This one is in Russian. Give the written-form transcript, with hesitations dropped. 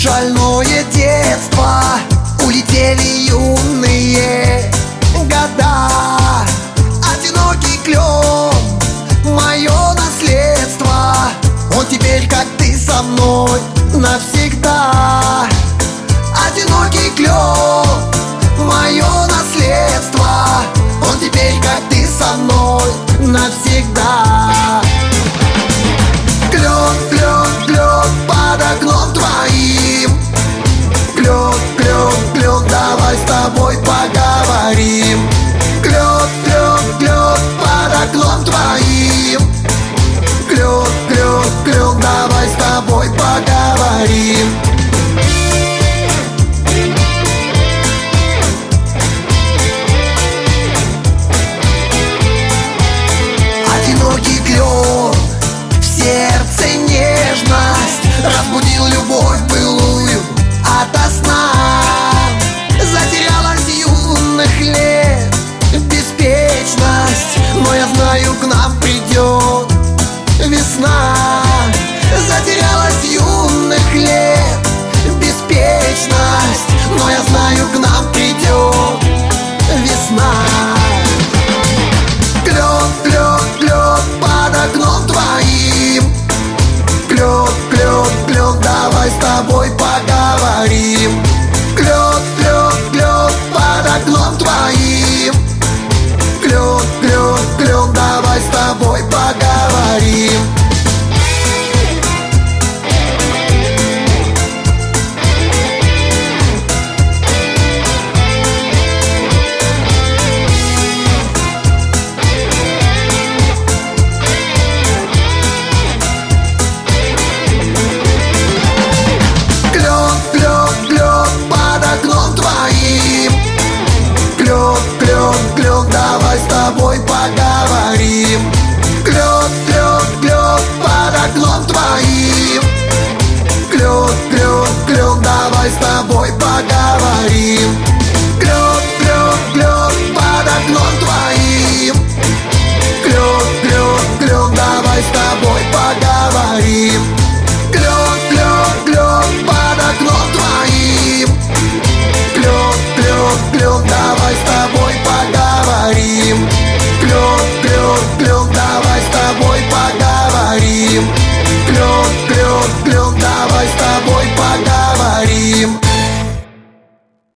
Шальное детство, улетели юные года. Одинокий клен, мое наследство. Он теперь, как ты, со мной навсегда. Одинокий клен, мое наследство. Он теперь, как ты, со мной навсегда. Клен, клен, клен под окном твоим. Клен, клен, клен, давай с тобой поговорим. Клен, клен, клен под окном твоим. Клен, клен, клен, давай с тобой поговорим.